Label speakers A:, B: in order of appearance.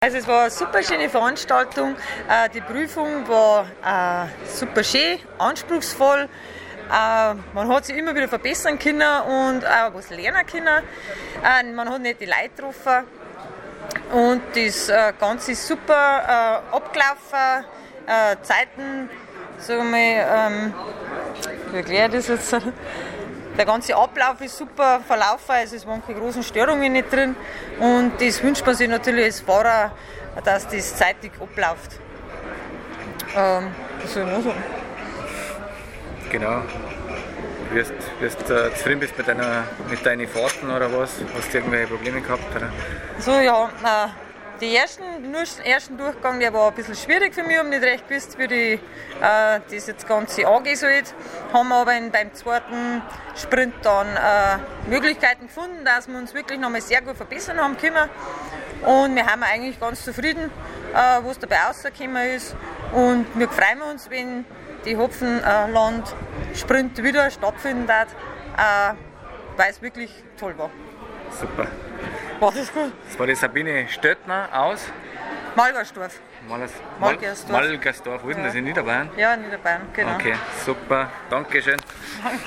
A: Also es war eine super schöne Veranstaltung. Die Prüfung war super schön, anspruchsvoll. Man hat sich immer wieder verbessern können und auch was lernen können. Man hat nette Leute getroffen und das Ganze ist super abgelaufen. Zeiten, sagen wir mal, wie erkläre ich das jetzt? Der ganze Ablauf ist super verlaufen, also es waren keine großen Störungen nicht drin und das wünscht man sich natürlich als Fahrer, dass das zeitig abläuft. Was soll ich noch sagen?
B: Genau. Zufrieden bist mit deinen Fahrten oder was? Hast du irgendwelche Probleme gehabt? Oder?
A: So, ja, den ersten Durchgang, der war ein bisschen schwierig für mich, ich habe nicht recht gewusst, wie das jetzt Ganze angehen soll. Haben aber beim zweiten Sprint dann Möglichkeiten gefunden, dass wir uns wirklich nochmal sehr gut verbessern haben können. Und wir haben eigentlich ganz zufrieden, was dabei rausgekommen ist. Und wir freuen uns, wenn die Hopfenland-Sprint wieder stattfinden wird, weil es wirklich toll war.
B: Super.
A: War das gut?
B: Das war die Sabine Stöttner aus
A: Malgersdorf.
B: Malgersdorf. Wo ist denn das, in Niederbayern?
A: Ja, in Niederbayern, genau.
B: Okay, super. Dankeschön.